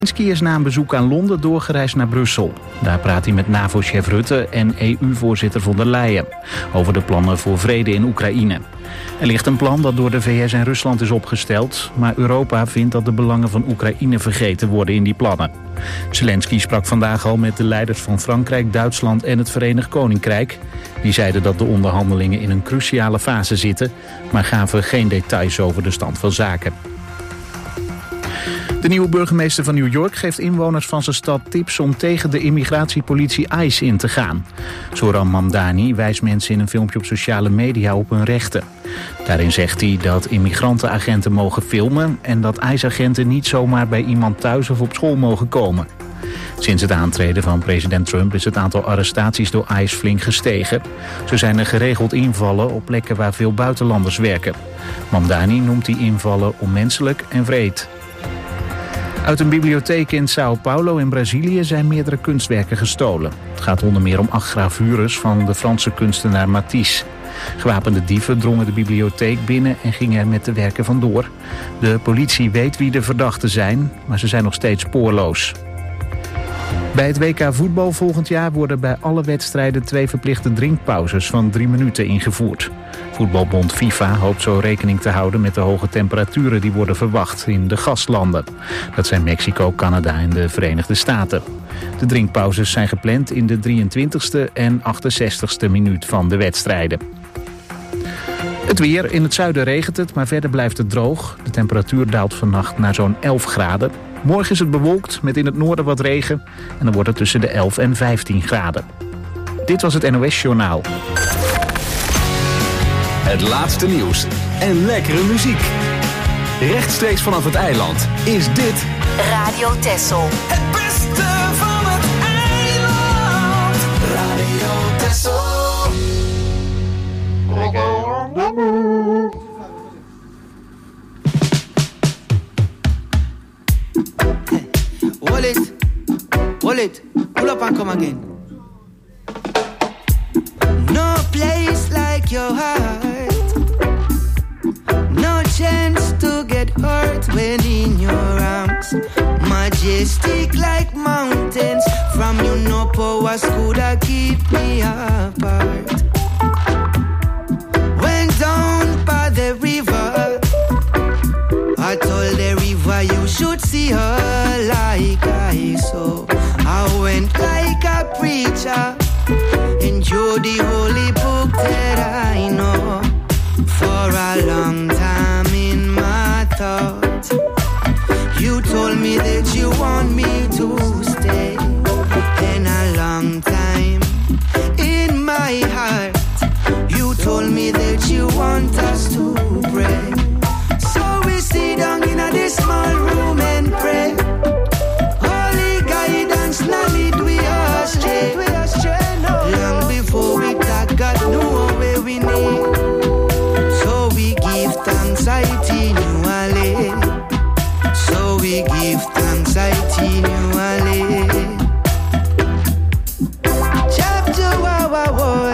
Zelensky is na een bezoek aan Londen doorgereisd naar Brussel. Daar praat hij met NAVO-chef Rutte en EU-voorzitter von der Leyen over de plannen voor vrede in Oekraïne. Er ligt een plan dat door de VS en Rusland is opgesteld, maar Europa vindt dat de belangen van Oekraïne vergeten worden in die plannen. Zelensky sprak vandaag al met de leiders van Frankrijk, Duitsland en het Verenigd Koninkrijk. Die zeiden dat de onderhandelingen in een cruciale fase zitten, maar gaven geen details over de stand van zaken. De nieuwe burgemeester van New York geeft inwoners van zijn stad tips om tegen de immigratiepolitie ICE in te gaan. Zohran Mamdani wijst mensen in een filmpje op sociale media op hun rechten. Daarin zegt hij dat immigrantenagenten mogen filmen en dat ICE-agenten niet zomaar bij iemand thuis of op school mogen komen. Sinds het aantreden van president Trump is het aantal arrestaties door ICE flink gestegen. Zo zijn er geregeld invallen op plekken waar veel buitenlanders werken. Mamdani noemt die invallen onmenselijk en wreed. Uit een bibliotheek in Sao Paulo in Brazilië zijn meerdere kunstwerken gestolen. Het gaat onder meer om 8 gravures van de Franse kunstenaar Matisse. Gewapende dieven drongen de bibliotheek binnen en gingen er met de werken vandoor. De politie weet wie de verdachten zijn, maar ze zijn nog steeds spoorloos. Bij het WK voetbal volgend jaar worden bij alle wedstrijden 2 verplichte drinkpauzes van 3 minuten ingevoerd. Voetbalbond FIFA hoopt zo rekening te houden met de hoge temperaturen die worden verwacht in de gastlanden. Dat zijn Mexico, Canada en de Verenigde Staten. De drinkpauzes zijn gepland in de 23e en 68e minuut van de wedstrijden. Het weer. In het zuiden regent het, maar verder blijft het droog. De temperatuur daalt vannacht naar zo'n 11 graden. Morgen is het bewolkt met in het noorden wat regen. En dan wordt het tussen de 11 en 15 graden. Dit was het NOS Journaal. Het laatste nieuws en lekkere muziek. Rechtstreeks vanaf het eiland is dit Radio Texel. Het beste van het eiland. Radio Texel. Hold it, pull up and come again. No place like your heart. No chance to get hurt when in your arms. Majestic like mountains. From you no powers could I keep me apart. Went down by the river. I told the river you should see her like I saw. I went like a preacher into the holy book that I know. For a long time in my thoughts, you told me that you want me to stay. And a long time in my heart, you told me that you want us to pray. So we sit down in a this small room and pray. Holy guidance, now lead we astray. Long before we talk, God know where we need. So we give thanks, I continually. So we give thanks, I continually. Chapter boy.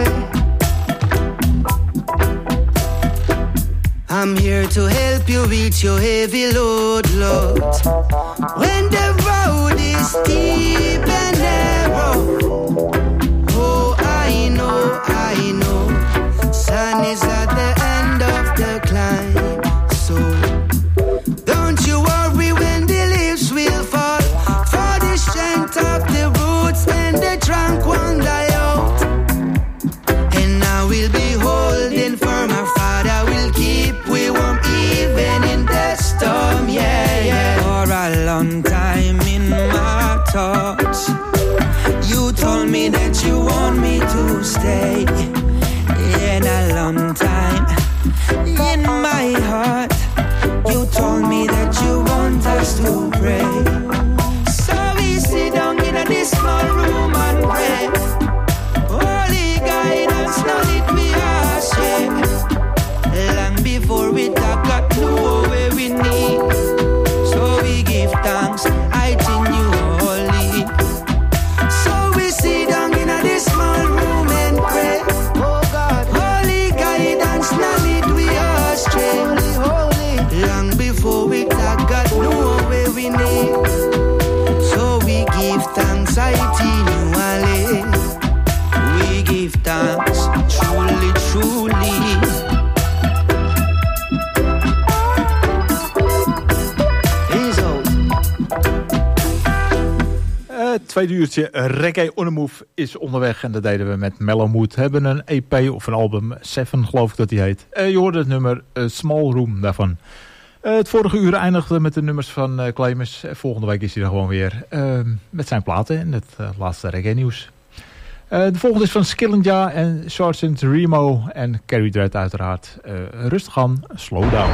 I'm here to help you reach your heavy load, Lord. When the road is steep and narrow, oh, I know, sun is at the end of the climb. So don't you worry when the leaves will fall, for the strength of the roots and the trunk won't die out. And I will be holding firm, our Father will keep we warm even in the storm, yeah. For a long time in my thoughts, you told me that you want me to stay. In a long time in my heart, you told me that you want us to pray. So we sit down in this small room and pray. Holy guidance, now lead me astray. Long before we talk, God know where we need. So we give thanks, I think you holy. So we sit down in this small room and pray. Oh God, holy guidance, now lead we astray. Long before we talk, God know where we need. Het tweede uurtje Reggae on the Move is onderweg. En dat deden we met Mellow Mood. Hebben een EP of een album, 7 geloof ik dat die heet. Je hoorde het nummer Small Room daarvan. Het vorige uur eindigde met de nummers van Clemens. Volgende week is hij er gewoon weer met zijn platen en het laatste reggae nieuws. De volgende is van Skillinja en Sergeant Remo en Carrie Dread uiteraard. Rustig aan, slow down.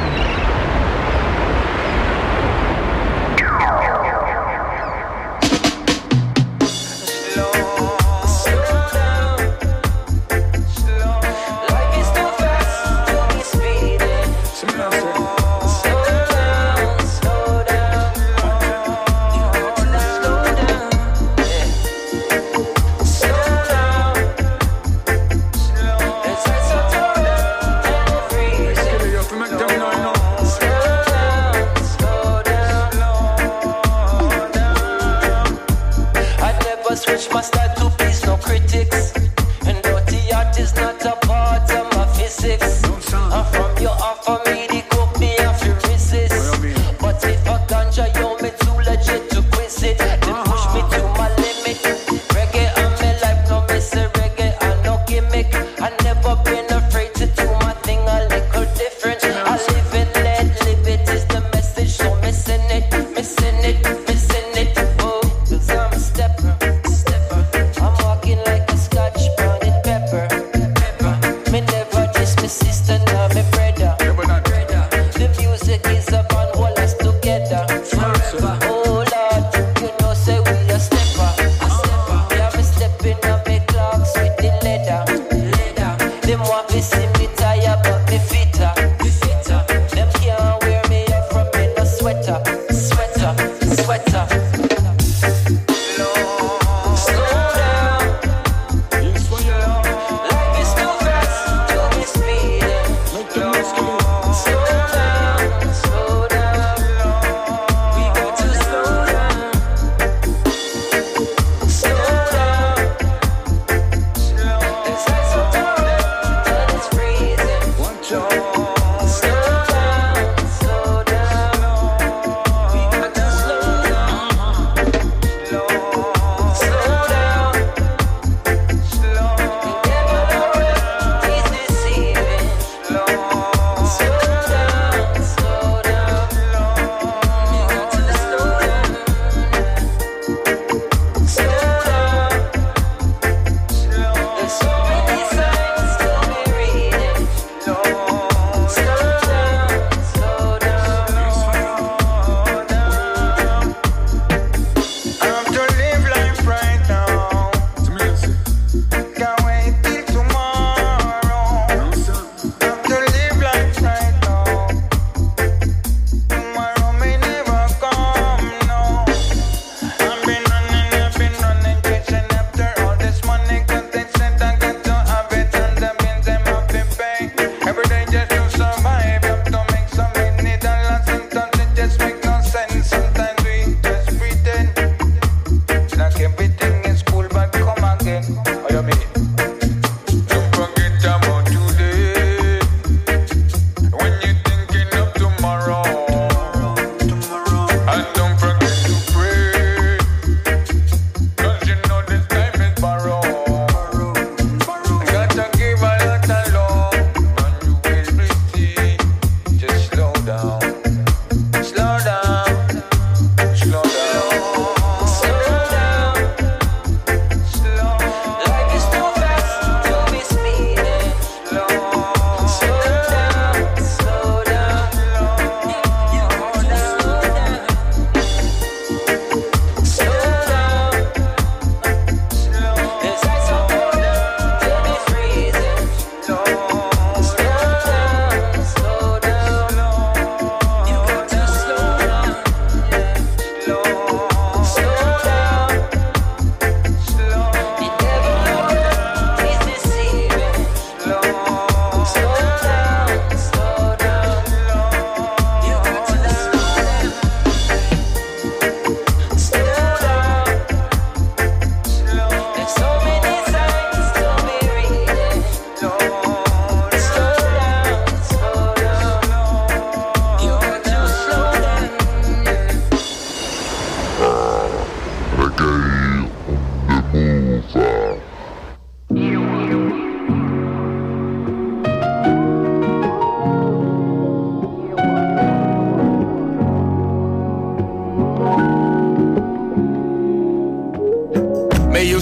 Switch my style to please no critics. And dirty art is not a part of my physics. I'm from you offer me the cook me off your resist. But if a ganja you me too legit to quiz it, then push me to my limit. Reggae on me life, no miss a reggae, I no gimmick. I never been afraid to do my thing a little different. I live it, live it is the message, so missing it, missing it, missing it. Oh, 'cause I'm a stepper.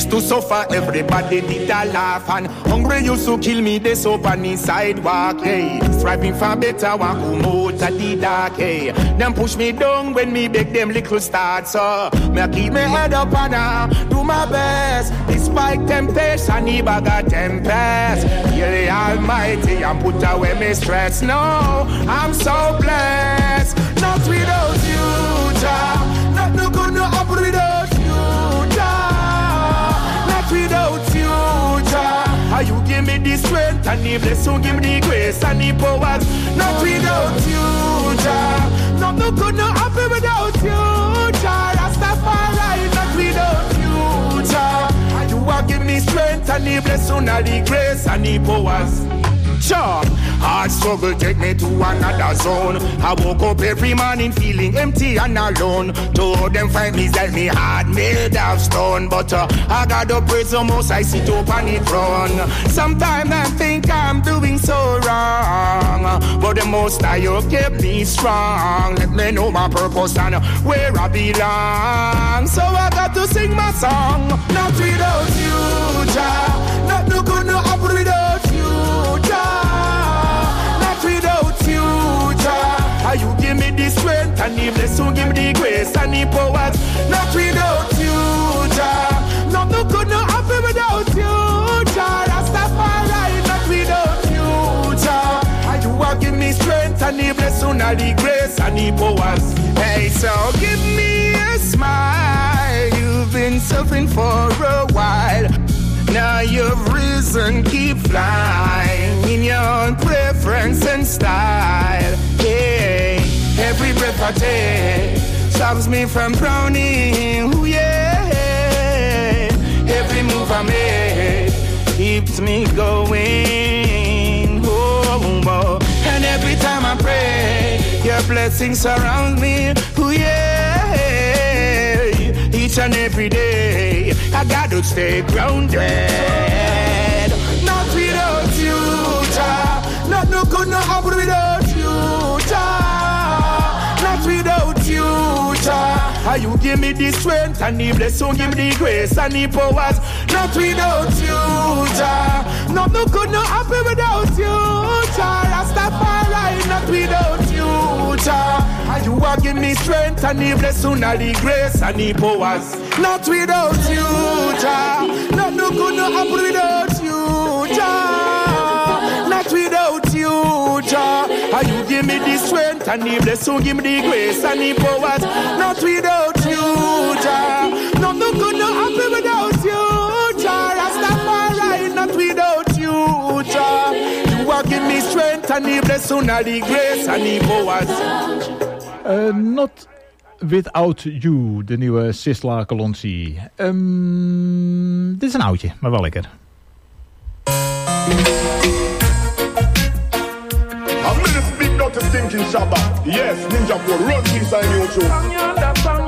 used to suffer, everybody did a laugh. And hungry used to kill me, they soap on the sidewalk, hey. Striving for better, one come out of the dark, hey. Them push me down when me beg them little start, so me keep me head up and do my best. Despite temptation, he bag a tempest. Yeah, the Almighty, and put away my stress. No, I'm so blessed. Not without you, Jah. Not no good, no up without you, Jah. Not without you, Jah. You give me the strength and the blessing, give me the grace and the powers. Not without you, Jah. Not no good, no happy without you, Jah. Rastafari, not without you, Jah. You are give me strength and the blessing and the grace and the powers. Sure. Hard struggle take me to another zone. I woke up every morning feeling empty and alone. Told them find me that me heart made of stone. But I got to praise the most, I sit up on the throne. Sometimes I think I'm doing so wrong, but the most I you kept me strong. Let me know my purpose and where I belong. So I got to sing my song. Not without you, Jah. Not no good, no up without you, Jah. Without you, Jah, you give me the strength and the blessing, give me the grace and the powers. Not without you, Jah, not no good, no happy without you, Jah. Rastafari, not without you, Jah, you are give me strength and the blessing and the grace and the powers. Hey, so give me a smile. You've been suffering for a while. Now you've risen, keep flying in your own preference and style. Yeah, every breath I take stops me from drowning. Ooh, yeah, every move I make keeps me going. Oh, oh. And every time I pray, your blessings surround me. Ooh, yeah, each and every day I gotta stay grounded. Not without you, Jah. Not no good, no happen without you, Jah. Not without you, Jah. You give me the strength and the blessing, give me the grace and the powers. Not without you, Jah. Not no good, no happen without you, Jah. Rastafari, not without you, Jah. You are give me strength and the blessing and the grace and the powers. Not without you, Jah. Not no good, no happen without you, Jah. Not without you, Jah. You give me the strength and the blessing, give me the grace and the powers. Not without you, Jah. Not no good, no happen without you, Jah. Rastafari, not without you, Jah. You are give me strength and the blessing and the grace and the powers. Not Without You, de nieuwe Sisla Kalonji. Dit is een oudje, maar wel lekker. I'm in this big not thinking Shabba. Yes, Ninja for run this on YouTube. Song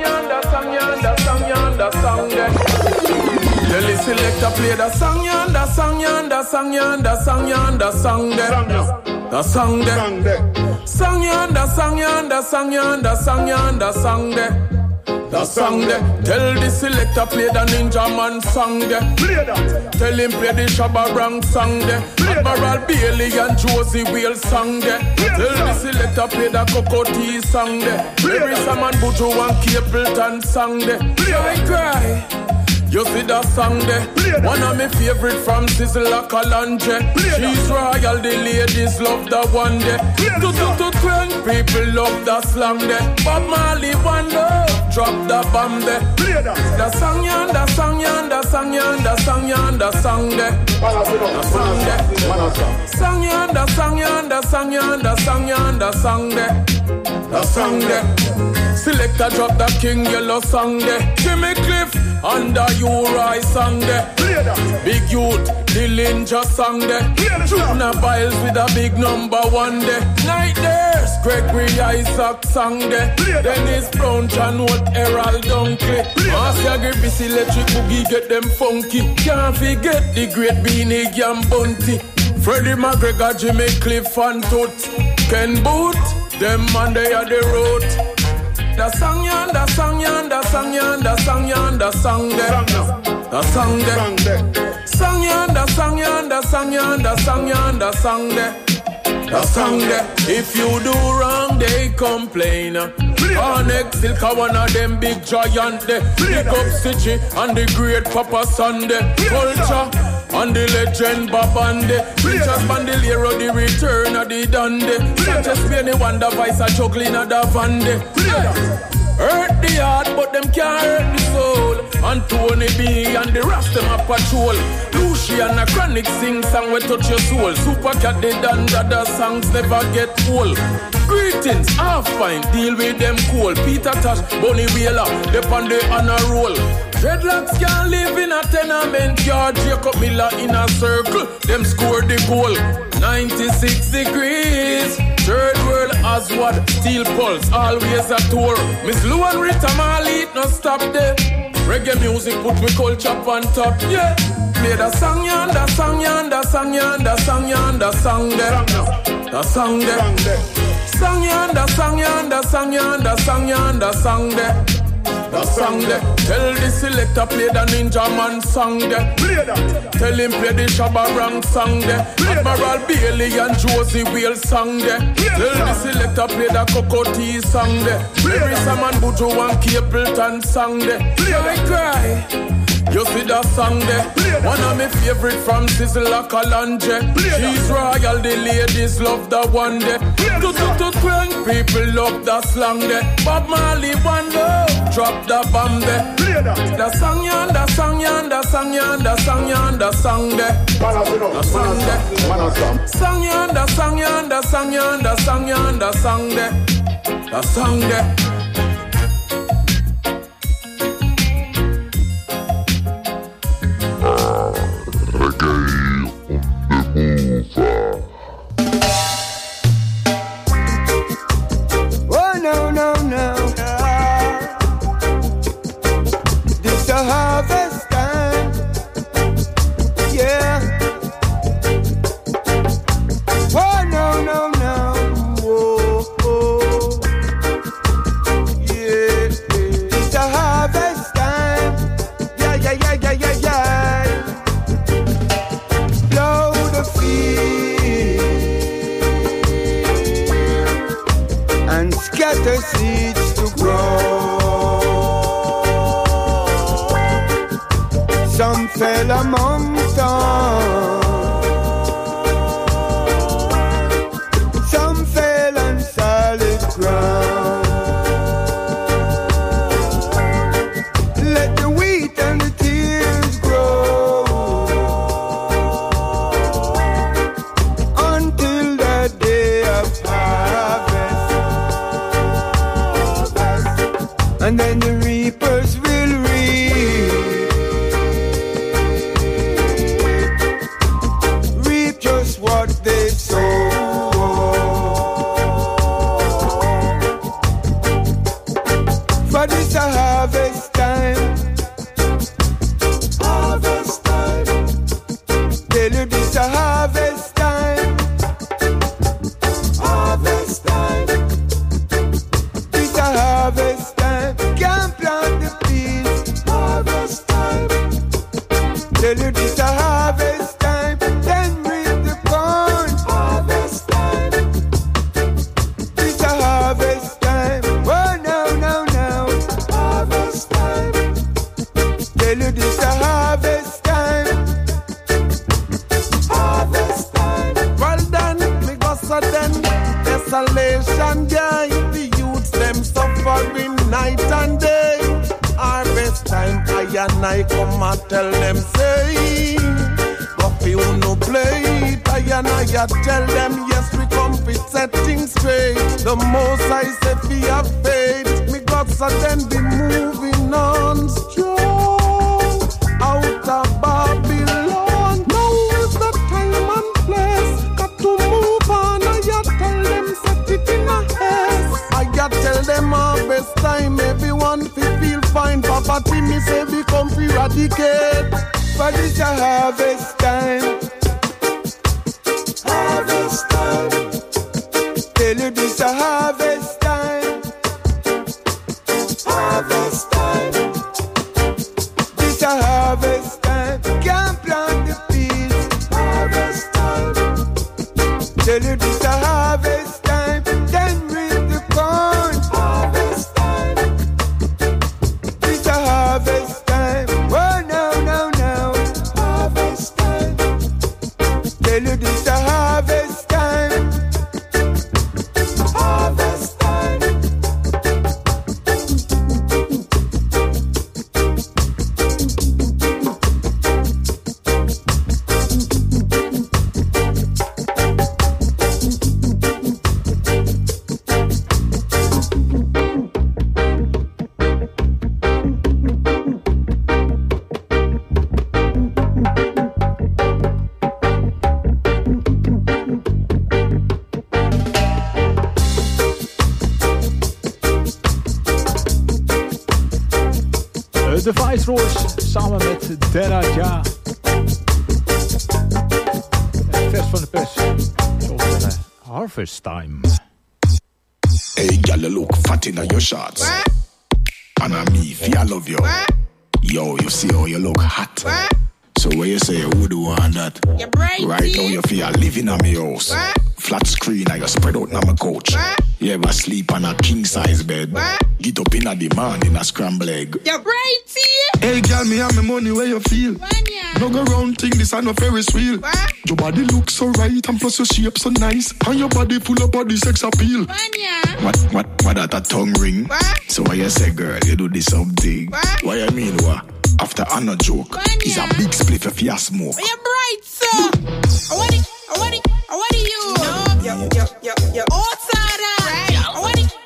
yonder. Jelly selector play the song yonder, song yonder, song yonder, song yonder, song there. The song there. Song yonder, song yonder, song yonder, song yonder, song there. The song there. Tell the selector play the Ninja Man song there. Play that. Tell him play the Shabba Rank song there. Admiral Bailey and Josie Whale song there. Tell the selector play the Cocoa Tea song there. Larissa Man Buju and Capleton song there. I cry. You see that song there? One of my favorite from Sizzla Kalonji. She's royal, the ladies love that one there. Twang, people love that slang there. Bob Marley one love, drop the bomb there. The song yonder, song yonder, song yonder, song yonder, song there. The song there. Song yonder, song yonder, song yonder, song yonder, song there. The song there. Selector drop the King Yellow song there. Jimmy Cliff under Uri song there. Big Youth, the Ninja song there. Juna Biles with a big number one there. Night Dares, Gregory Isaac song there. Dennis Brown, John Wood, Errol Dunkley. Marcia Griffiths, Electric Boogie get them funky. Can't forget the great Beanie Gam Bunty. Freddie McGregor, Jimmy Cliff and Toots. Ken Boot, them man they are the road. The song yonder, song yonder, song yonder, song yonder, song there. the song there. Song yonder, song yonder, song yonder, song yonder, song there. The song there. If you do wrong, they complain. Onyx Silk, one of them big giant there. Pick up Stitchy and the great Papa Sunday. Culture and the legend Babande. Preachers Bandoliero, the return of the Dundee. Sanchez Penny, Wonder Vice, a juggling of the Vande. Hurt the heart, but them can't hurt the soul. And Tony B and the rest them a patrol. Lucy and a chronic sing song we touch your soul. Super Cat the the songs never get old. Greetings, half fine, deal with them cool. Peter Tosh, Bonnie Wheeler, they on the honor roll. Dreadlocks can't live in a tenement yard. Jacob Miller in a circle, them score the goal. 96 degrees. Third world Oswald, Steel Pulse, always a tour. Miss Lou and Rita Marley, no stop there. Reggae music put me culture on top, yeah. Play the song yonder, song yonder, song yonder, song yonder, song there. The song there. Song yonder, song yonder, song yonder, song yonder, song there. The song there. Tell the selector play the Ninja Man song there. Tell him play the Shabba Rank song there. Admiral Bailey and Josie Whale song there. Tell the selector play the Cocoa Tea song there. Larry Saman Buju and Capleton song there. I cry. You see that song there? One of my favorite from Sizzla Kalonji. She's royal, the ladies love that one there. Twang, people love that slang there. Bob Marley one love, drop the bomb there. The song yonder, song yonder, song yonder, song yonder, song there. The song there. Song yonder, song yonder, song yonder, song yonder, song there. The song there. Oh no, no, no. This a harvest time. Yeah. Oh no, no, no. Oh, oh. Yeah. It's a harvest time. Yeah, yeah, yeah, yeah, yeah, yeah. Blow the field and scatter seeds to grow. Some fell among thorns, some fell on solid ground. Let the wheat and the tears grow until the day of harvest. And then the reapers will reap just what they sow. For this a harvest time. Harvest time. Tell you this a harvest time. Harvest time. This a harvest time. Can't plant the peas. Harvest time. Tell you this a harvest time. Then reap the corn. Harvest time. This a harvest time. Oh no, no, no. Harvest time. Tell you this a harvest time. Harvest time. Well done, me go so then. Desolation, yeah. The youths them suffering night and day. Harvest time, I and I come and tell them say, go fi no play. I and I tell them yes we come fi set things straight. The most I say fi have faith. Me God so then be moving on strong out of Babylon. Now is the time and place. Got to move on. I tell them set it in a haste. I tell them harvest time. Everyone fi feel fine. Poverty me say we come fi eradicate. But it's a harvest time. Harvest time. Tell you this a harvest time. Harvest time. This a harvest harvest time. Can't plant the fields. Harvest time. Tell you this a harvest time. Then reap the corn. Harvest time. This a harvest time. Oh no, no, no. Harvest time. Tell you this a harvest time. Harvest time. De Viceroys samen met Deraja. Vers van de pers. Zullen we zeggen, Harvest Time. Hey, girl, you look fat in your shorts. And I'm me, if I love you. Yo, you see how you look hot. So when you say you would want that, right now you feel living on my house. Flat screen and you spread out on my couch. You ever sleep on a king size bed? Get up in a demand in a scramble egg. You're brighty. Hey girl, me have my money where you feel. No go round thing, this ain't no Ferris wheel. Your body looks so right and plus your shape so nice. And your body full of body sex appeal. What that a tongue ring? So why you say girl, you do this something? Why you mean what? After I'm not joke, it's a big split if you smoke. You're bright, sir. What do you? You're outside. What do you?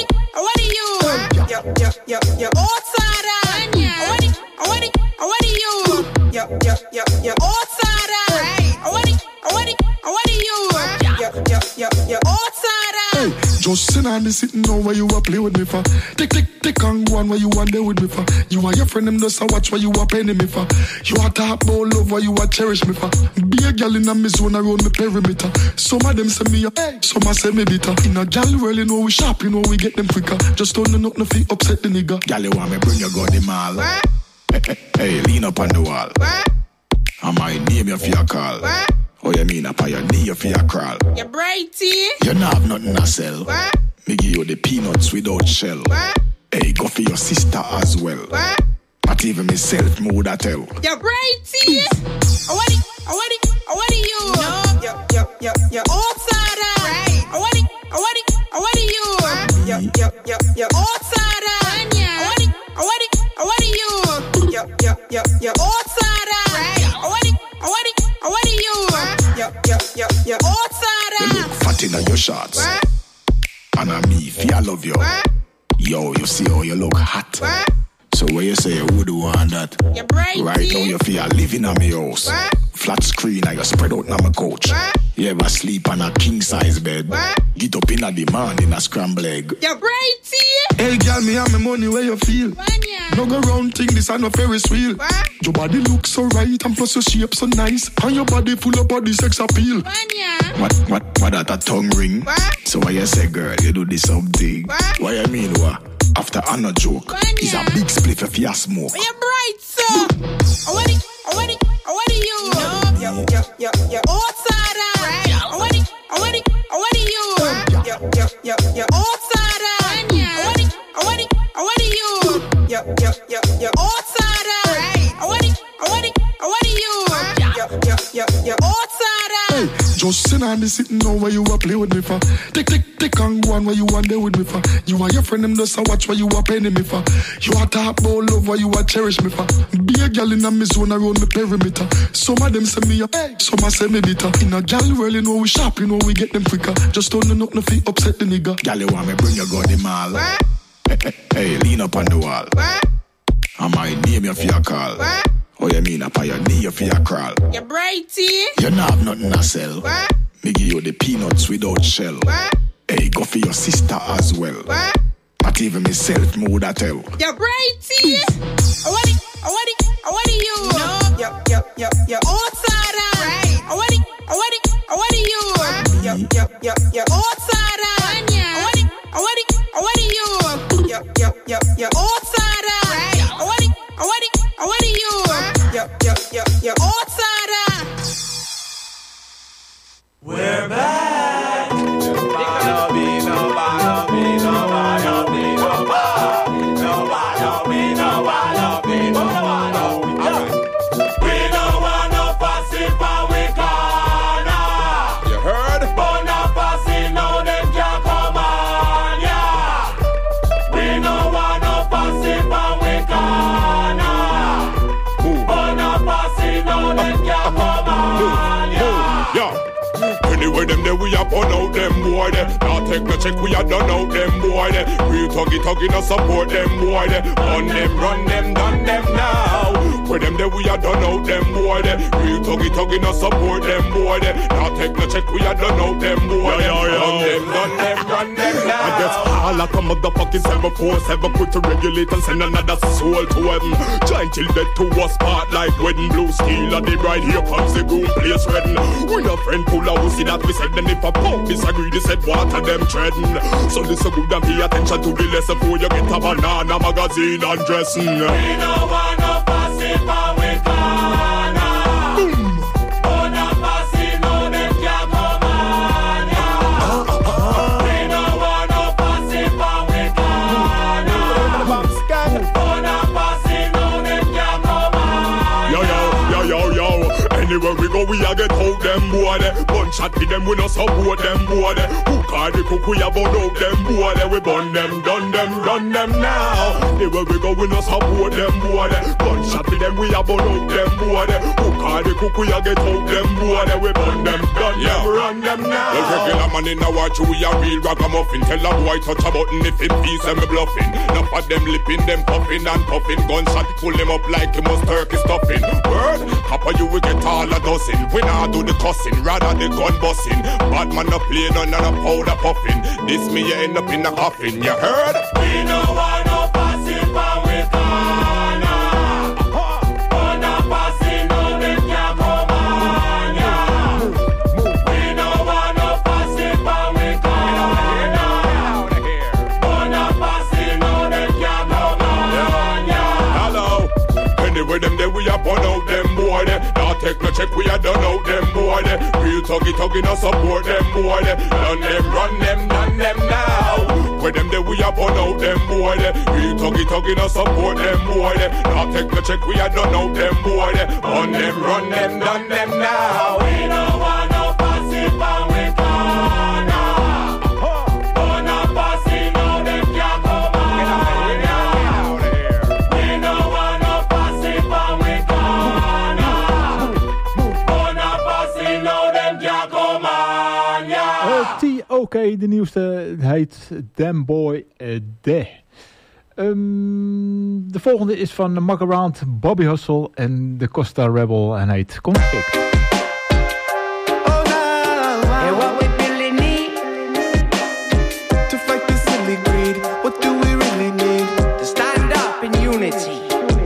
You're outside. What do you? You're outside. What do you? You're outside. Hey, just sit down and sitting now where you a play with me for. Take and go on where you want there with me for. You and your friend them just a watch where you a penny me for. You a talk about love where you a cherish me for. Be a girl in a me zone around me perimeter. Some of them say me up, some a say me bitter. In a gal world you know we sharp, you know we get them quicker. Just don't know nothing fi upset the nigga. Gal you want me bring you go the mall. Hey, lean up on the wall. I might name you for your call. Oh, you mean up on your knee for your crawl? You're brighty. You not have nothing to sell. Me give you the peanuts without shell. Hey, go for your sister as well. Not even myself me woulda tell. You're brighty. What do you? You're outside. What do you? You're outside. What do you? You're outside. What do you? You're outside. You look fat in your shorts. And I'm me, if I love you. Yo, you see how you look hot. So when you say you would want that, you're bright. Right now you feel living on my house. Flat screen and you spread out on my couch. You ever sleep on a king size bed? Get up in a demand in a scramble egg. You're brighty. Hey girl, me have my money where you feel. No go round thing, this ain't no Ferris wheel. Your body looks so right and plus your shape so nice. And your body full of body sex appeal. What that a tongue ring? So why you say girl, you do this something? Why you mean what? After I'm not joke, it's a big split if you smoke. You're bright, sir. What do you? You're outside. What do you? You're outside. What do you? You're outside. What do you? You're outside. Hey, just sit down and sitting now where you a play with me for. Take and go on where you want there with me for. You and your friend them just a watch where you a penny me for. You a talk about love where you a cherish me for. Be a girl in a me zone around me perimeter. Some of them say me up, some a say me bitter. In a gal world you know we sharp, you know we get them quicker. Just don't know nothing fi upset the nigga. Gal you want me bring you go the mall. Hey, lean up on the wall. I might name you for your call. Oh, you mean up on your knee for your crawl? You're brighty. You not have nothing to sell. Me give you the peanuts without shell. Hey, go for your sister as well. Not even myself me woulda tell. You're brighty. What do you? You're outside. What do you? You're outside. What do you? You're outside. What do you? you're outsider. We're back. Anyway, them there we a burn out them boy there. Now take no check, we a done out them boy there. Real tuggy no support them boy there. On them, run them, done them now. Where them there we a done out them boy there. Real tuggy no support them boy there. Now take no check, we a done out them boy there. On them, done them, run them now. I guess all like a motherfucking 747 quick to regulate and send another soul to heaven. Giant till dead to a spot like wedding. Blue steel and the bride, here comes the groom place wedding. We no friend pull out, see that we said. Then if a punk disagree, they said water them treading. So listen good and pay attention to the lesson before you get a banana magazine and dressing. We no want no passive and we gonna. Oh, no passive, no them can't come on ya. We no want no passive and we gonna. Oh, no passive, no them can't come on ya. Yo. Anywhere we go, we a get out them boy there. Gunshot to them, we no support them boy there. Who call the cook, we a burn out them boy there. We burn them, done them now. Anywhere we go, we no support them boy there. Gunshot to them, we a burn out them boy there. Who call the cook, we a get out them boy there. We burn them, done them, run them now. The regular man in a watch, we a real ragamuffin. Tell a boy touch a button if it peace and me bluffing. Enough of them lipping, them puffing and puffing. Gunshot pull them up like he must turkey stuffing. Word, copper you will get all a dozen. We nah do the cussing, rather the gun busting. Bad man no play none and a powder puffing. This me you end up in a coffin, you heard? We no want no passive and we gonna. Oh, no passive, no them can't come on ya. We no want no passive and we gonna. Oh, no passive, no them can't come on ya. Hello. Anyway, them there we a burn out them boy there. Now take no check, we a done out them boy there. Real tuggy no support them boy there. Done them, run them, done them now. Where them there we a burn out them boy there. Real tuggy no support them boy there. Now take no check, we a done out them boy there. On them, run them, done them now. We no want no passive and we gonna. Oh, no passive, no them can't come on ya. We no want no passive and we gonna. Oh, no passive, no them can't come on ya. T.O.K. de nieuwste heet Damn Boy De. De volgende is van Muck Around, Bobby Hustle en de Costa Rebel en heet Conflict. And what we really need to fight this silly greed. What do we really need? To stand up in unity.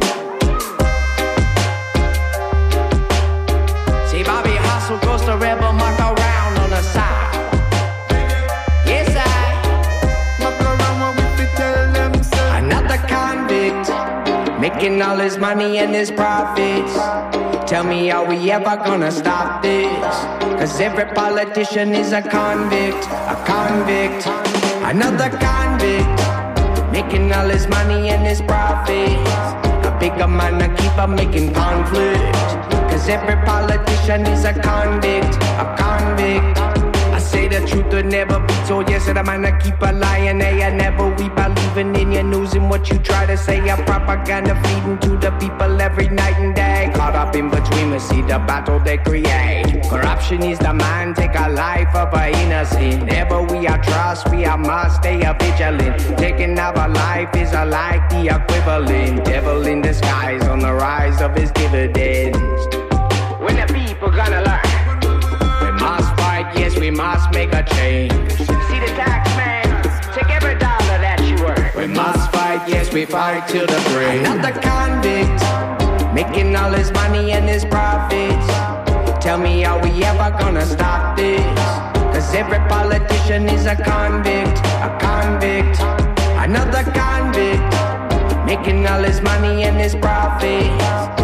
See Bobby Hustle, Costa Rebel, muck around on the side. Yes, muck around what we tell them. Another convict making all his money and his profits. Tell me, are we ever gonna stop this? Cause every politician is a convict, a convict. Another convict, making all his money and his profits. A bigger man to keep on making conflict. Cause every politician is a convict, a convict. I say the truth will never be told. Yes, and a man to keep a lying. Hey, I never weep by leaving in your news and what you try to say. A propaganda feeding to the people every night and day. Caught up in between, we see the battle they create. Corruption is the man, take a life of a innocent. Never we are trust, we are must stay a vigilant. Taking our life is a like the equivalent. Devil in disguise on the rise of his dividends. When the people gonna learn? We must fight, yes, we must make a change. See the tax man, take every dollar that you earn. We must fight, yes, we fight till the brain. Another convict, making all his money and his profits. Tell me, are we ever gonna stop this? Cause every politician is a convict, a convict. Another convict, making all his money and his profits. A big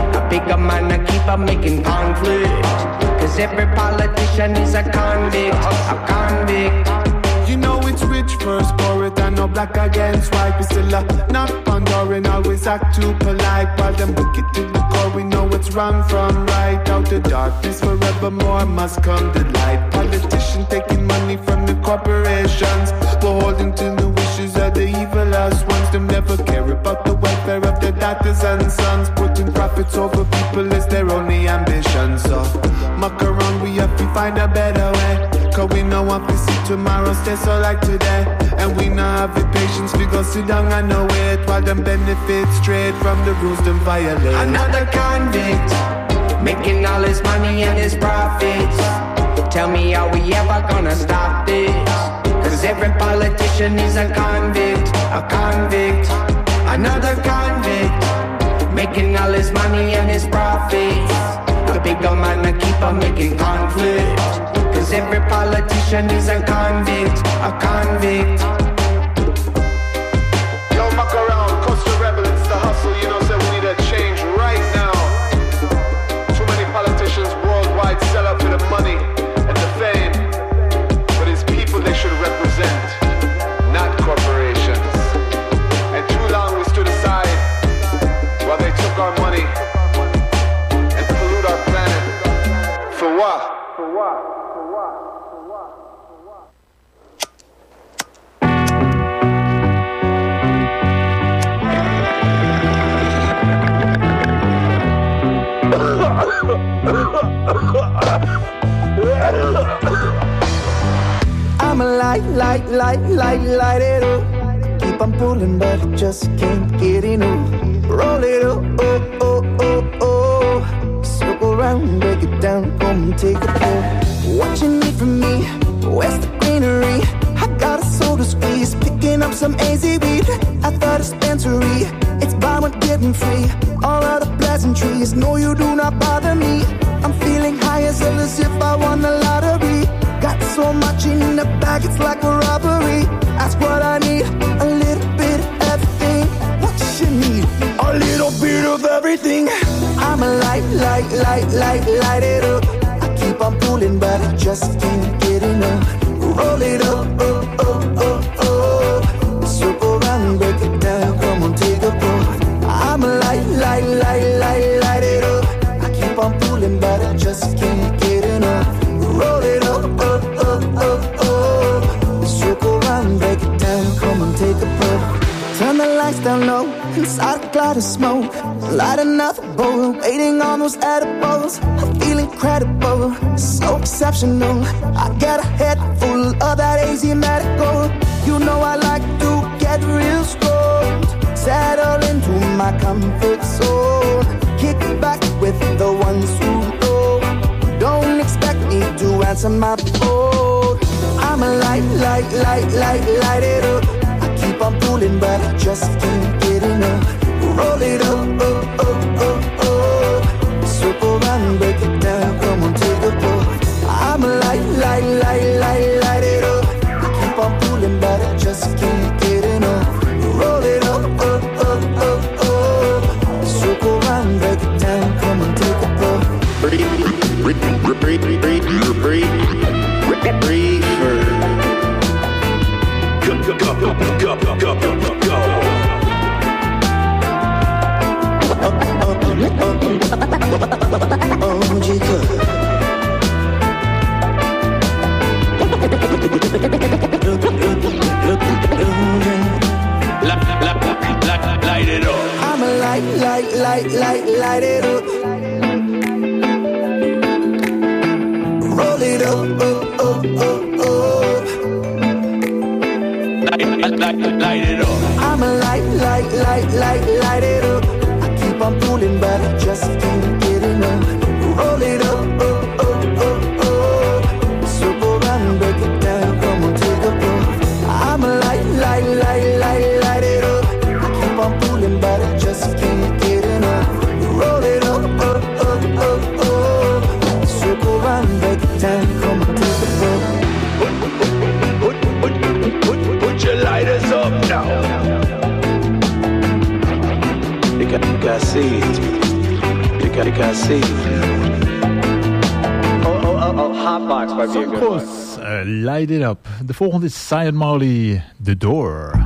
bigger man I keep on making conflict. Cause every politician is a convict, a convict. You know it's rich first, pour it and no black against white. We still knock on door and always act too polite. While them wicked to the core, we know what's wrong from right. Out the darkness forevermore must come the light. Politicians taking money from the corporations, beholden to the wishes of the evilest ones. Them never care about the welfare of their daughters and sons. Putting profits over people is their only ambition. So muck around, we have to find a better way. Cause we know what we see tomorrow stay so like today. And we not have the patience, we go sit down and no wait. While them benefit straight from the rules them violate. Another convict, making all his money and his profits. Tell me, are we ever gonna stop this? Cause every politician is a convict, a convict. Another convict, making all his money and his profits. The bigger man I keep on making conflict. Cause every politician is a convict, a convict. Yo, muck around, Costa Rebel, it's the hustle. You know, say we need a change right now. Too many politicians worldwide sell out for the money and the fame. But it's people they should represent, not corporations. And too long we stood aside while they took our money and pollute our planet. For what? For what? I'm a light it up. Keep on pulling, but I just can't get enough. Roll it up, oh. Circle around, break it down, come and take a pull. What you need from me? Where's the greenery? I got a soda squeeze, picking up some AZ weed at the dispensary. It's buy one getting free. All of the pleasantries, no, you do not bother me. I'm feeling high as hell as if I won the lottery. Got so much in the bag, it's like a robbery. That's what I need, a little bit of everything. What you need? A little bit of everything. I'm a light it up. I keep on pulling, but I just can't get enough. Roll it up, oh. Circle around, break it down, come on, take a pull. I'm a light it up. I keep on pulling, but I just can't get enough. Roll it up, oh. Circle around, break it down, come on, take a pull. Turn the lights down low, inside a cloud of smoke. Light another bowl, waiting on those edibles. I feel incredible, so exceptional. I got a head full of that AZ medical. You know I like to get real stoned. Settle into my comfort zone. Kick back with the ones who know. Don't expect me to answer my phone. I'm a light it up. I keep on pulling, but I just can't get enough. Roll it up, oh. Circle around, break it down, come on, take a pull. I'm a light it up. I keep on pulling, but I just can't get enough. Roll it up, oh. Circle around, break it down, come on, take a pull. Light it up. I'm a light it up. Roll it up, oh. Light it up. I'm a light it up. I keep on pulling, but I just can't get enough. Roll it up, oh. Circle around, break it down, come on, take a pull. I'm a light it up. I keep on pulling, but I just can't get enough. Roll it up, oh. Circle around, break it down, come on, take a pull. Put your lighters up now. You can see it. You gotta see. Hotbox might be a good one. Light it up. De volgende is Zion Marley, The Door.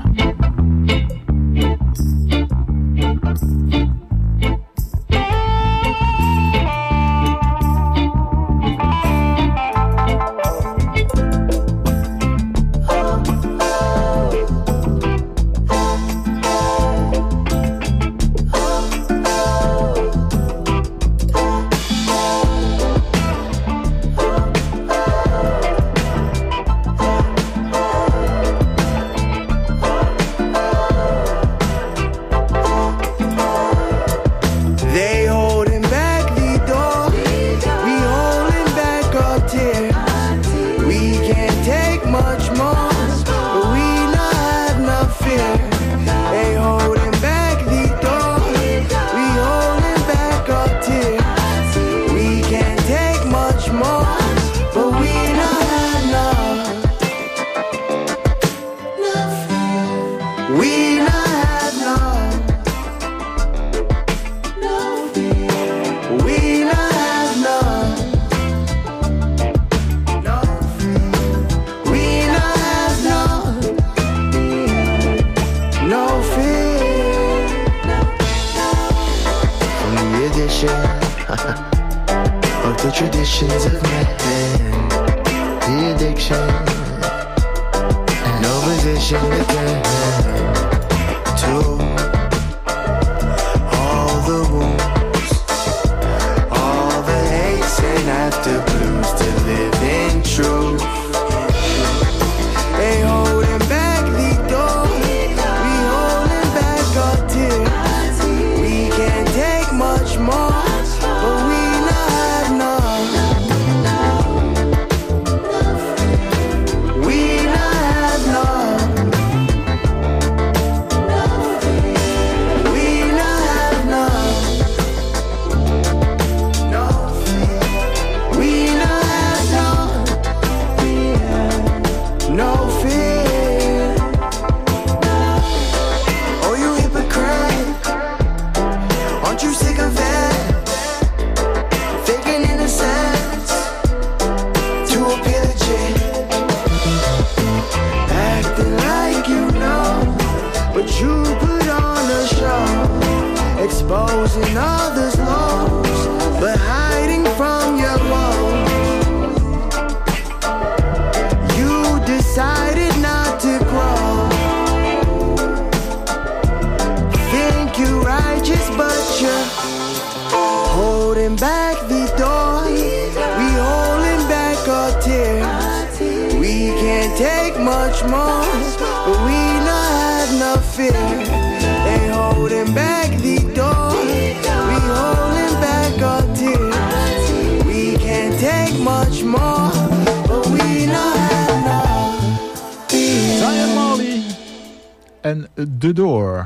En The Door.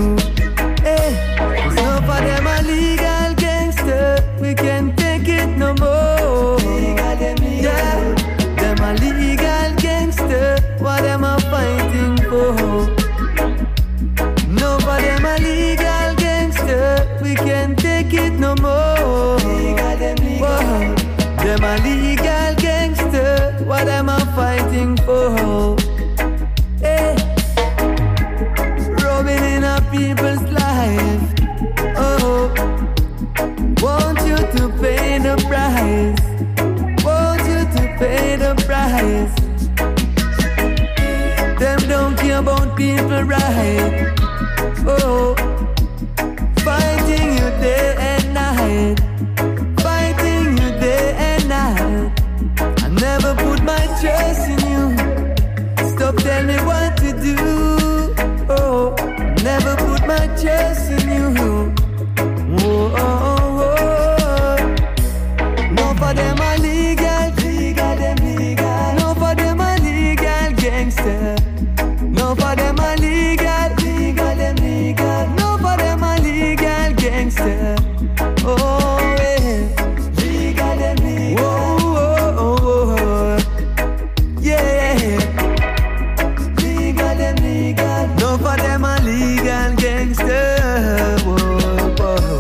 We can't take it no take it no more. Whoa. Them a legal gangster, what am I fighting for? Hey. Robbing in our people's life. Oh, want you to pay the price. Want you to pay the price. Them don't care about people right. Oh, fighting you day and night. Fighting you day and night. I never put my trust in you. Stop telling me what to do. Oh, never put my trust in you. Oh, oh, oh. No for them are legal, them legal. No for them are legal gangster. No for them are legal, them legal. No for them are legal gangster. Oh, yeah. Legal, them legal. Oh, oh, oh, oh. Yeah. Legal, them legal. No for them are legal gangster. Whoa, whoa.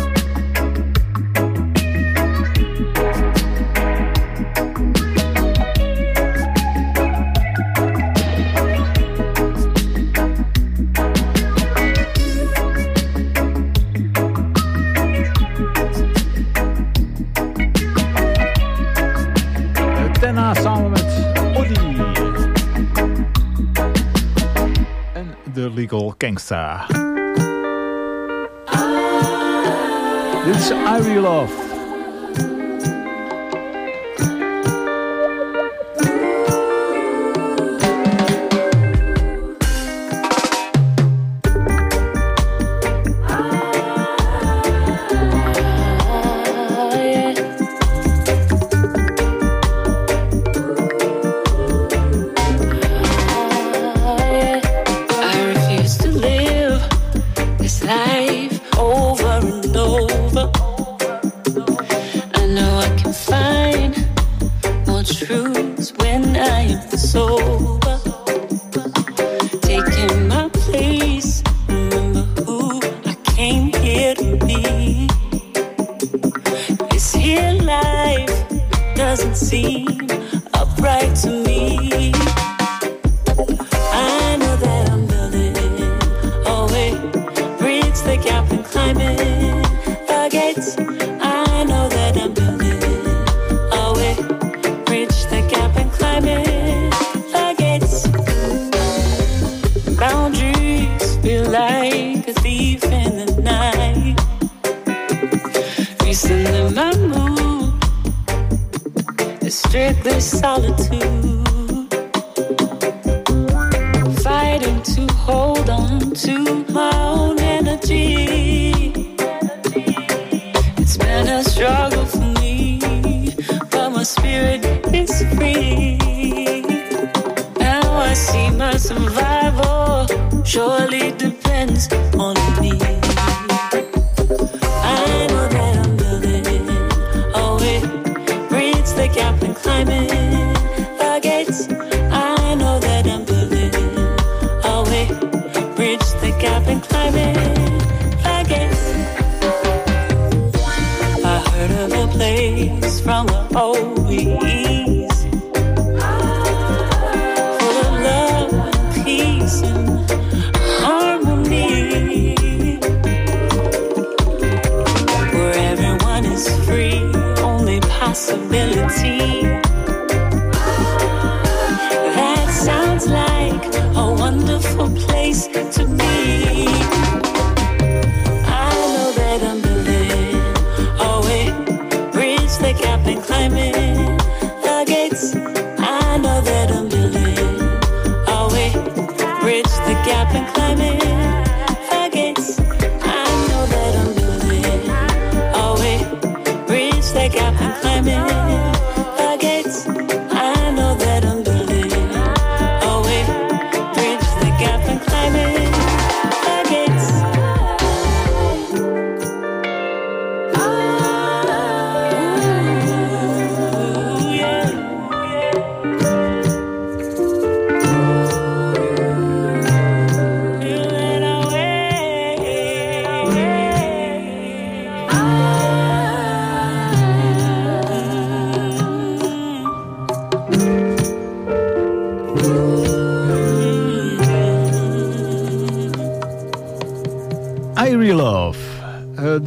Tenna samen met Oddy en The Legal Gangsta. Dit is Irie Love.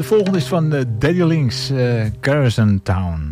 volgende is van Daddy Links, Garrison Town.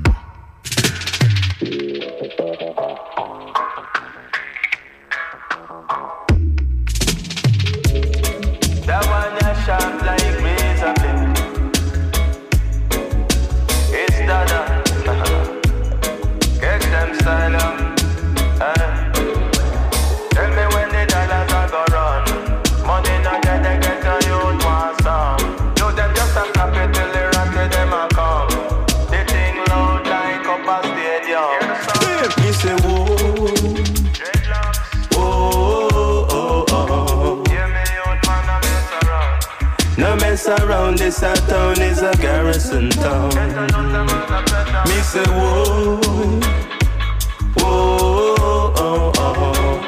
Around this town is a garrison town. Me say whoa, whoa, oh, oh.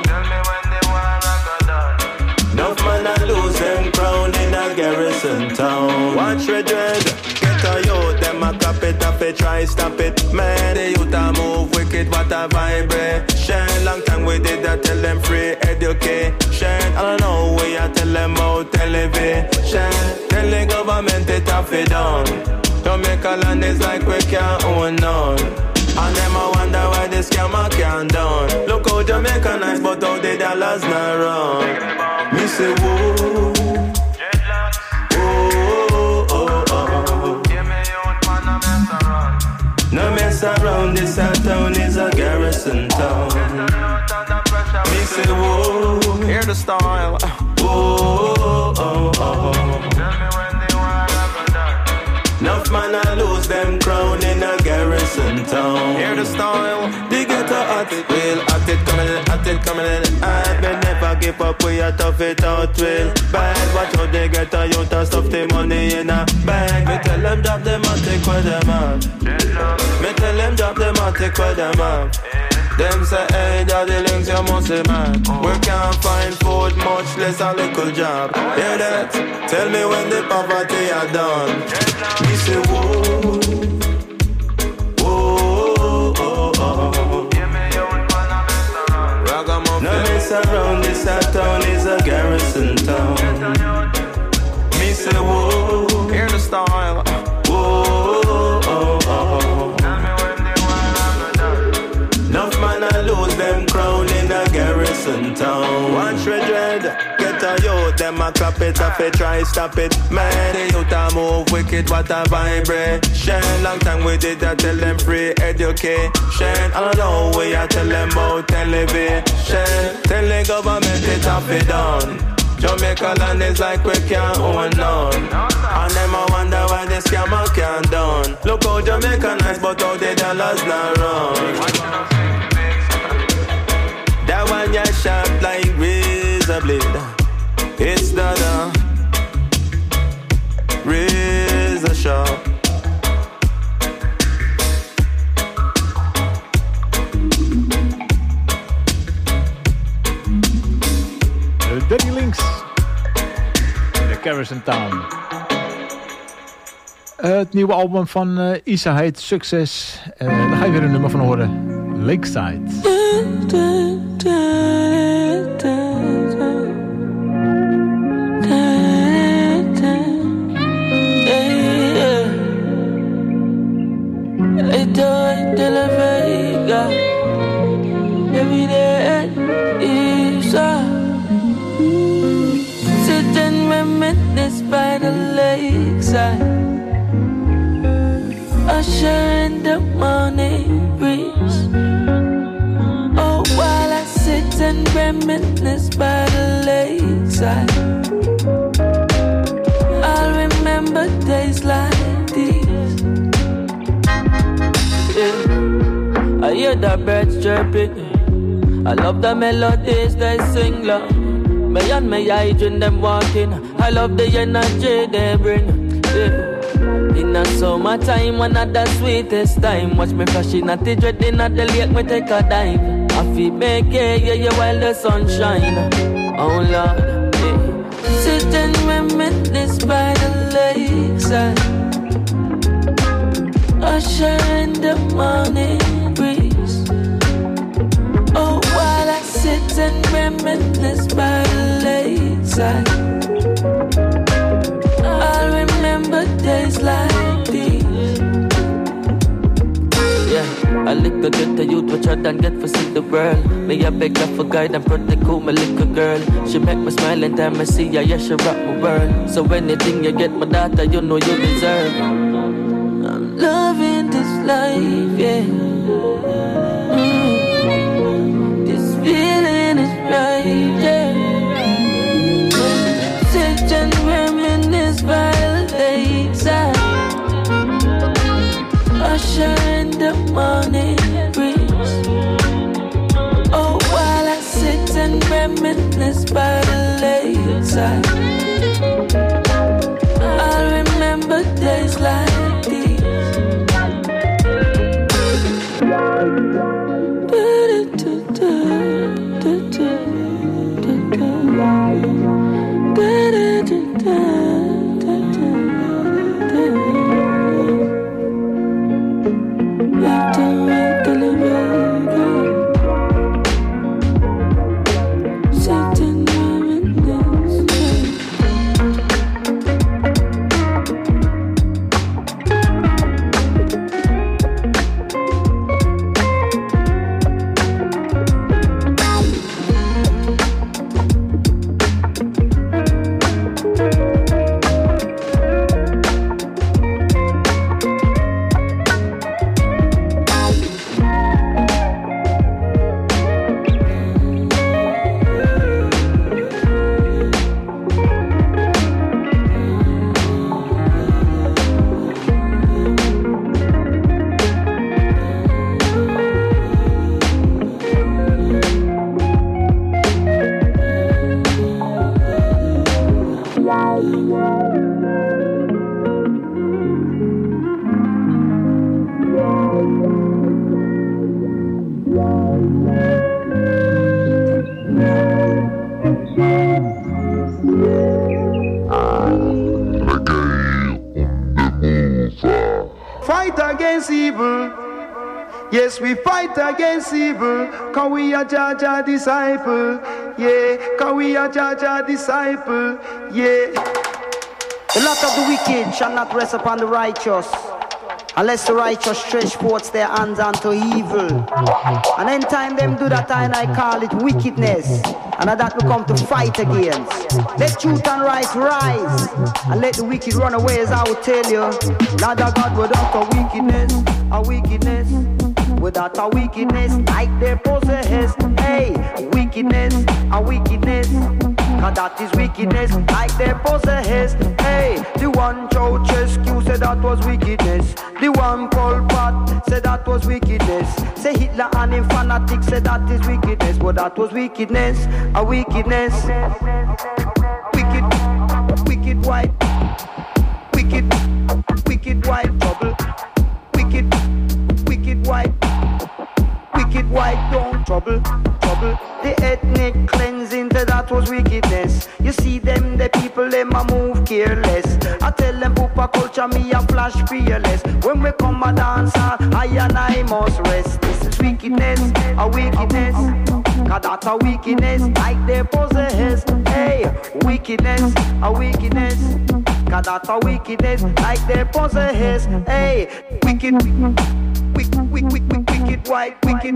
Enough man I lose them crown in a garrison town. Watch red red, get a youth, them a cop it up, it try stop it. Man, the youth a move wicked, what a vibration. Long time we did that, tell them free education. I don't know where I tell them about television. Tell the government it have it down. Jamaica land is like we can't own none. And them I wonder why this scammer can't done. Look how Jamaica nice, but how the dollars not run. Me say whoa, whoa, oh, oh. No mess around, this town is a garrison town. Me say whoa, hear the style. Whoa, oh, oh. Enough man I lose them crown in a garrison town. Hear the style, they get a hot it, real hot it coming in, hot it coming in. I will never give up, we a tough it out real bad. Watch how they get a youth and stuff the money in a bag. Me tell them drop them and take what them have. Me tell them drop them and take what them have. Them say, hey, Daddy Links, you must be mad. We can't find food, much less a little job. Hear that? Tell me when the poverty are done. Me say, whoa, whoa, oh, oh. No mess around, this town is a garrison town. Me say, whoa, hear the style. Whoa, oh, oh. Enough man I lose them crown in a garrison town. Watch red red, get a youth, them a clap it up, it try stop it. Man, the youth a move wicked, what a vibration. Long time we did that, tell them free education. I don't know where I tell them about television. Tell the government it have it done. Jamaica land is like we can't own none. And them I wonder why this scammer can't done. Look how Jamaica nice, but how the dollars not run. That one you sharp like razor blade. It's the razor sharp. Daddy Links, de Garrison Town. Het nieuwe album van Isa heet Succes. Daar ga je weer een nummer van horen. Lakeside. By the lakeside, usher in the morning breeze. Oh, while I sit and reminisce by the lakeside, I'll remember days like these. Yeah. I hear the birds chirping, I love the melodies they sing loud. Me and me eye when them walking, I love the energy they bring. Yeah. In the summertime, one of the sweetest time. Watch me flashing at the dreading at the lake, me take a dive. I feel make yeah, while the sun shine. Oh Lord, yeah. Sit and reminisce by the lakeside, usher in the morning breeze. Oh, while I sit and reminisce by the lakeside, I'll remember days like these. Yeah, I lick a get the youth which I done get for see the world. Me I beg her for guide and protect cool my little girl. She make me smile and time I see her, yeah she rock my world. So anything you get my daughter, you know you deserve. I'm loving this life, yeah. This feeling is right, yeah. Sit and reminisce by the lakeside. Usher in the morning breeze. Oh, while I sit and reminisce by the lakeside, I'll remember days like these. Yes, we fight against evil, cause we are Jaja disciple, yeah, cause we are Jaja disciple, yeah. The lot of the wicked shall not rest upon the righteous, unless the righteous stretch forth their hands unto evil. And in time them do that, and I call it wickedness, and that we come to fight against. Let truth and right rise, and let the wicked run away, as I will tell you. Lord of God, without a wickedness, without a wickedness, like they possess. Hey, wickedness, a wickedness, cause that is wickedness, like they possess. Hey, the one Ceausescu said that was wickedness. The one Pol Pot said that was wickedness. Say Hitler and him fanatics said that is wickedness. But that was wickedness, a wickedness. Wicked white, wicked white trouble. Wicked white don't trouble. The ethnic cleansing, that was wickedness. You see them, the people, them a move careless. I tell them, Pupa culture, me a flash fearless. When we come a dance, I and I must rest. This is wickedness, a wickedness. Cause that's a wickedness, like they possess. Hey, wickedness, a wickedness. Cause that's a wickedness, like they possess. Hey, wicked white, wicked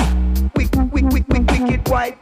white,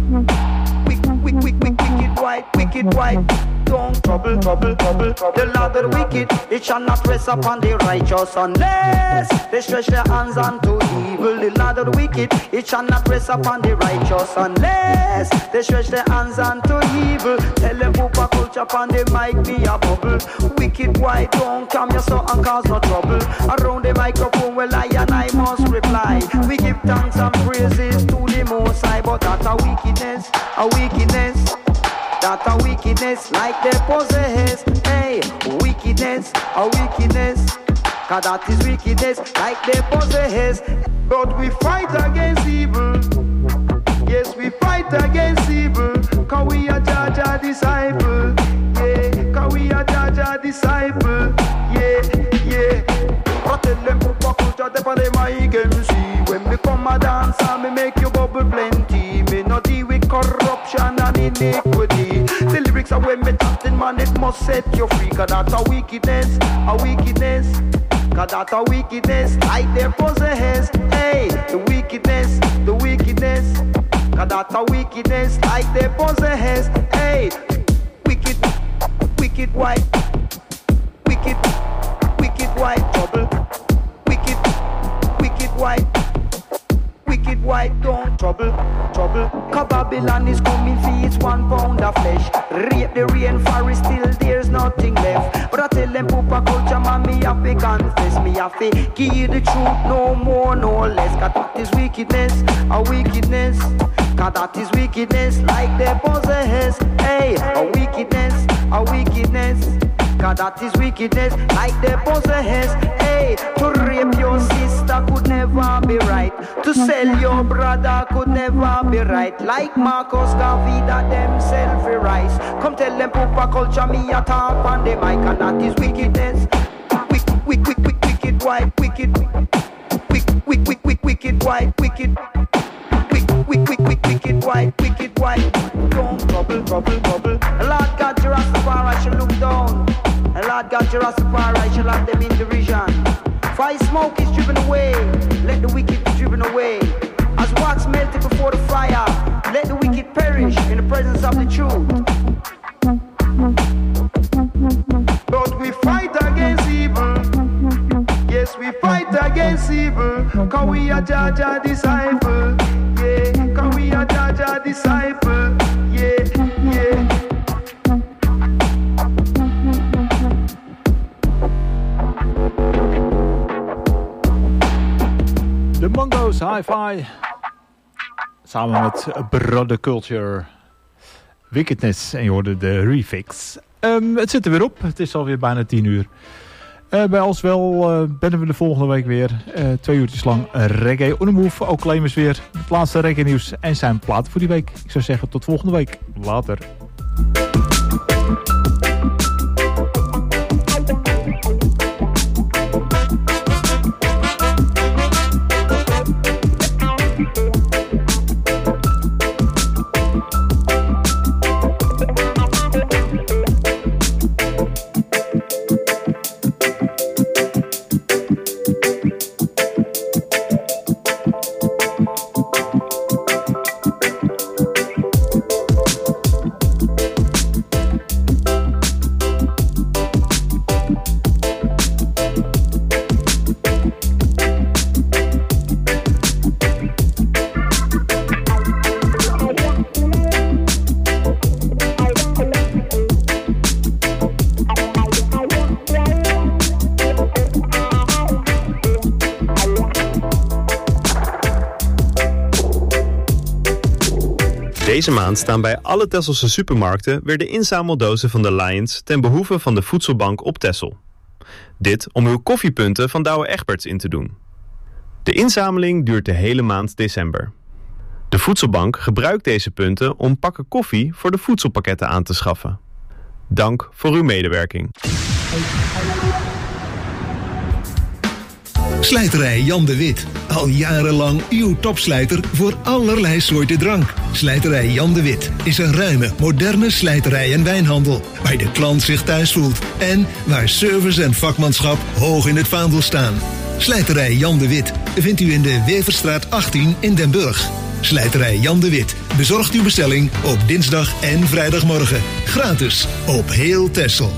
wicked white, don't trouble. The Lord of the wicked, it shall not rest upon the righteous unless they stretch their hands unto evil. The Lord of the wicked, it shall not rest upon the righteous unless they stretch their hands unto evil. Tell them Pupa culture upon the mic be a bubble. Wicked white, don't come here so and cause no trouble. Around the microphone, well I and I must reply. We give thanks and praises to the Most High, but that's a wickedness, That a wickedness, like they possess. Hey, wickedness, a wickedness. Cause that is wickedness, like they possess. But we fight against evil. Yes, we fight against evil. Cause we are Jaja disciple. Yeah, cause we are Jaja disciple. Yeah. But tell them Pupa culture, they for them I can see. When we come a dance and me make you bubble plenty. Me no deal with corruption and iniquity. The lyrics are when me talking man, it must set you free. Cause that's a wickedness, a wickedness. Cause that's a wickedness, like they possess. Hey, the wickedness, the wickedness. Cause that's a wickedness, like they possess. Hey, wicked, wicked white. Wicked, wicked white trouble. Wicked, wicked white. Wicked white don't trouble, trouble. Cause Babylon is coming for its 1 pound of flesh. Rape the rainforest till there's nothing left. But I tell them Pupa culture man, me have to confess. Me have to give you the truth, no more, no less. Cause that is wickedness, a wickedness. Cause that is wickedness, like they possess. Hey, a wickedness, a wickedness. Cause that is wickedness, like they possess. Hey, to rape your sister could never be right. To sell your brother could never be right. Like Marcus Garvey that them self-rise. Come tell them Pupa culture me a talk on the mic. And that is wickedness. Wicked white, wicked. Wicked white, wicked. Wicked white, wicked white. Don't trouble, trouble, trouble. Lord God, your Rastafari shall look down. And Lord God, your Rastafari shall have them in derision. Fire smoke is driven away. Let the wicked be driven away. As wax melted before the fire, let the wicked perish in the presence of the truth. But we fight against evil. Yes, we fight against evil. Cause we are Jaja disciple. Yeah, cause we are Jaja disciple. Yeah, yeah. De Mongo's Hi-Fi. Samen met Brother Culture. Wickedness. En je hoorde de remix. Het zit er weer op. Het is alweer bijna 10 uur. Bij Alswel bennen we de volgende week weer. 2 uurtjes lang reggae on the move. Ook claimers weer. Het laatste reggae nieuws en zijn platen voor die week. Ik zou zeggen tot volgende week. Later. Deze maand staan bij alle Tesselse supermarkten weer de inzameldozen van de Lions ten behoeve van de Voedselbank op Texel. Dit om uw koffiepunten van Douwe Egberts in te doen. De inzameling duurt de hele maand december. De Voedselbank gebruikt deze punten om pakken koffie voor de voedselpakketten aan te schaffen. Dank voor uw medewerking. Slijterij Jan de Wit. Al jarenlang uw topslijter voor allerlei soorten drank. Slijterij Jan de Wit is een ruime, moderne slijterij en wijnhandel. Waar de klant zich thuis voelt. En waar service en vakmanschap hoog in het vaandel staan. Slijterij Jan de Wit vindt u in de Weverstraat 18 in Den Burg. Slijterij Jan de Wit bezorgt uw bestelling op dinsdag en vrijdagmorgen. Gratis op heel Texel.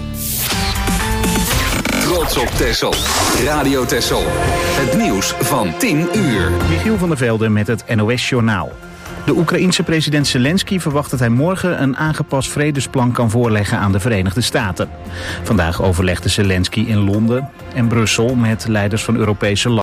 Trots op Texel. Radio Texel. Het nieuws van 10 uur. Michiel van der Velde met het NOS-journaal. De Oekraïense president Zelensky verwacht dat hij morgen een aangepast vredesplan kan voorleggen aan de Verenigde Staten. Vandaag overlegde Zelensky in Londen en Brussel met leiders van Europese landen.